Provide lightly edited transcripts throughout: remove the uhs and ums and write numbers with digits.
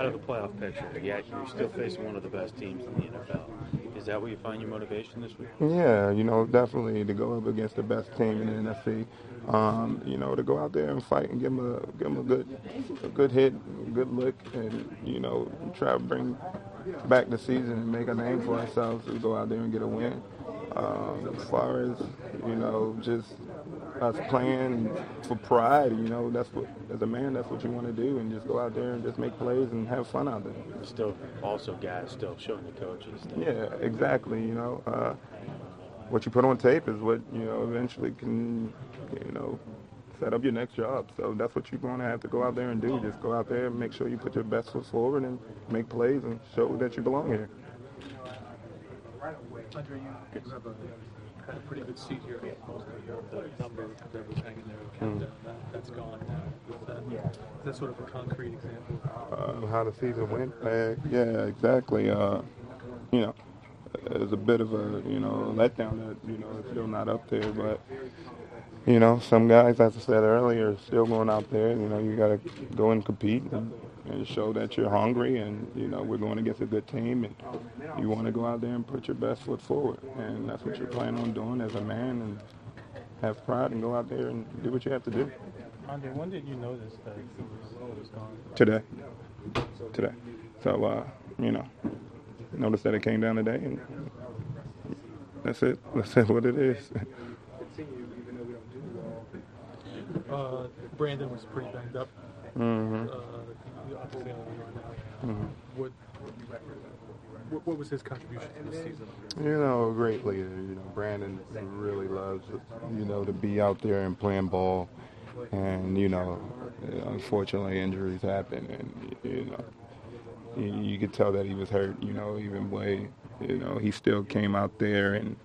out of the playoff picture, yet you're still facing one of the best teams in the NFL. Is that where you find your motivation this week? Yeah, definitely to go up against the best team in the NFC. To go out there and fight and give 'em a good hit, a good look, and try to bring back the season and make a name for ourselves. To go out there and get a win. As far as just us playing for pride, that's what as a man, that's what you want to do, and just go out there and just make plays and have fun out there. Still, also guys still showing the coaches that Yeah, exactly. What you put on tape is what eventually can set up your next job. So that's what you're going to have to go out there and do. Just go out there and make sure you put your best foot forward and make plays and show that you belong here. Andre, you have had a pretty good seat here. The number that was hanging there, countdown, that's gone now. Is that sort of a concrete example? How the season went? Yeah, exactly. It was a bit of a letdown that it's still not up there, but some guys, as I said earlier, are still going out there. You got to go and compete and show that you're hungry, and we're going against a good team, and you want to go out there and put your best foot forward, and that's what you're planning on doing as a man, and have pride and go out there and do what you have to do. Andre, when did you notice that it was gone? Today. So noticed that it came down today, and that's it. That's what it is. Brandon was pretty banged up. Mm-hmm. Obviously on the yard now. What was his contribution to this season? A great leader. Brandon really loves, to be out there and playing ball. And, unfortunately injuries happen. And, you could tell that he was hurt, even way, he still came out there and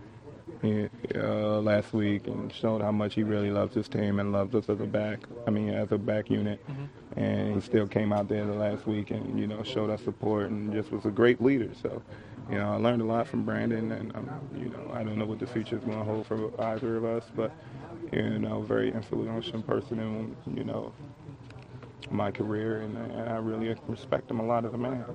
last week and showed how much he really loves his team and loves us as a back unit. Mm-hmm. And he still came out there the last week and, showed us support and just was a great leader. So, I learned a lot from Brandon, and, I don't know what the future is going to hold for either of us, but, very influential person in, my career, and I really respect him a lot as a man.